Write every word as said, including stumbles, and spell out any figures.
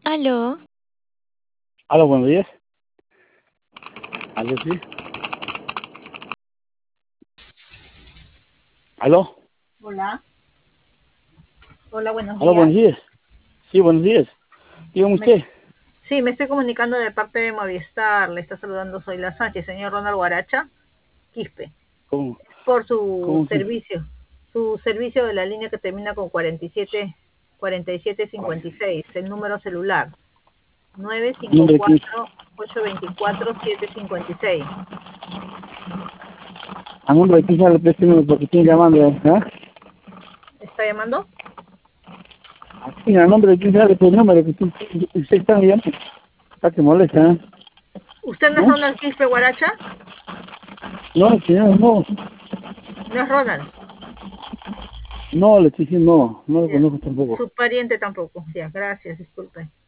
Aló, Aló, buenos días. Aló, sí. Aló. Hola, hola, buenos Aló, días. buenos días. Sí, buenos días. Dígame Me- usted. sí, me estoy comunicando de parte de Movistar. Le está saludando, soy la Sánchez, señor Ronald Guaracha, Quispe, ¿Cómo? por su ¿Cómo se? servicio, su servicio de la línea que termina con cuarenta y siete, cuarenta y siete cincuenta y seis, el número celular ¿Nombre de quién? nueve cinco cuatro, ocho dos cuatro, siete cinco seis. ¿A nombre de quién sale el número porque estoy llamando? ¿Ah? ¿Está llamando? Sí, a nombre de quién sale el número que tú- usted está llamando. Está que molesta, ¿eh? ¿Usted no es ¿No? Ronald Quispe Guaracha? No, señor, no. No es Ronald. No, le estoy diciendo no. No lo Ya. conozco tampoco. Su pariente tampoco. Ya, gracias, disculpe.